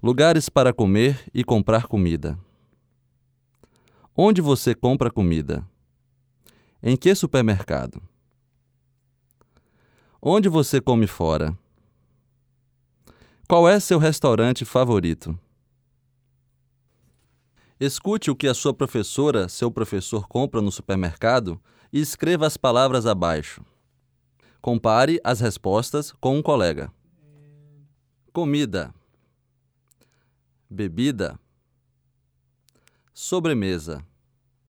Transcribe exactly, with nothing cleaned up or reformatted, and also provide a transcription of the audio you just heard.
Lugares para comer e comprar comida. Onde você compra comida? Em que supermercado? Onde você come fora? Qual é seu restaurante favorito? Escute o que a sua professora, seu professor compra no supermercado e escreva as palavras abaixo. Compare as respostas com um colega. Comida, bebida, sobremesa.